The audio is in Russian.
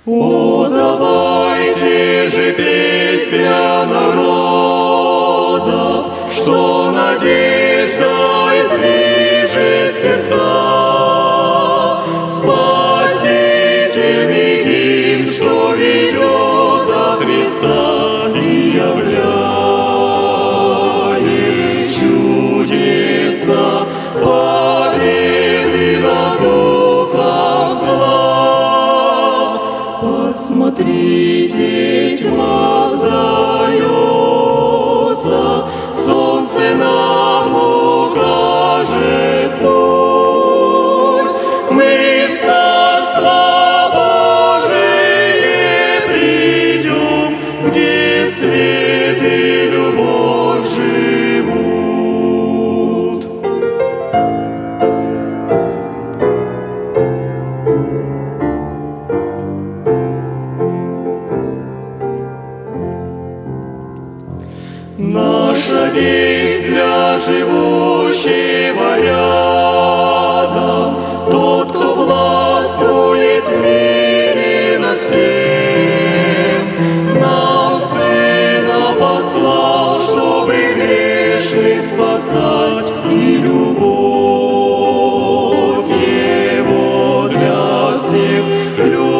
О, давайте же петь для народов, что надеждой движет сердца. Спасительный гимн, что ведет до Христа и являет чудеса победы над духом зла. Посмотрите, тьма сдается, солнце нам укажет путь. Мы в Царство Божие придем, где свет и любовь живут. Наша весть для живущего рядом, тот, кто властвует в мире над всем, нам Сына послал, чтобы грешных спасать, и любовь Его для всех любит.